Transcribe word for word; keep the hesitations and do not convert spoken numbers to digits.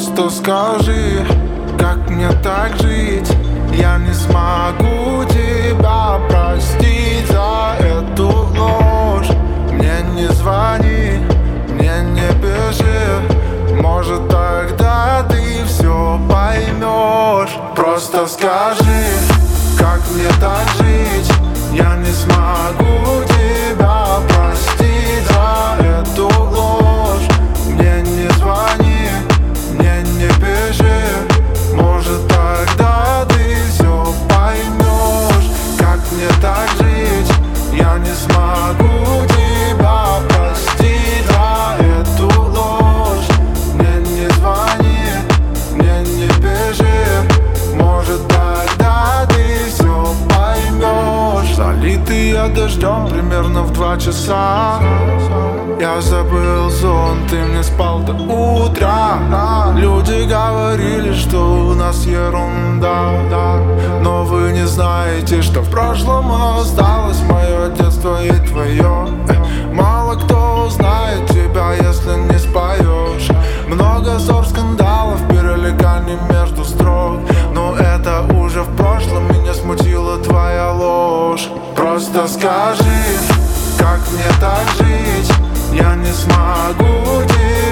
Просто скажи, как мне так жить? Я не смогу тебя простить за эту ложь. Мне не звони, мне не пиши, может тогда ты все поймешь. Просто скажи, как мне так жить? Я не смогу тебя простить за эту ложь. Мне не звони, мне не пиши, может тогда ты все поймешь. Как мне так жить? Я не смогу тебя простить за эту ложь. Мне не звони, мне не пиши, может тогда ты все поймешь. Залитые дождем примерно в два часа. Я забыл сон, ты мне спал до утра. Люди говорили, что у нас ерунда, но вы не знаете, что в прошлом осталось мое детство и твое. Мало кто узнает тебя, если не споешь. Много ссор, скандалов, перелеганий между строк, но это уже в прошлом, меня смутила твоя ложь. Просто скажи, как мне так жить? Я не смогу тебя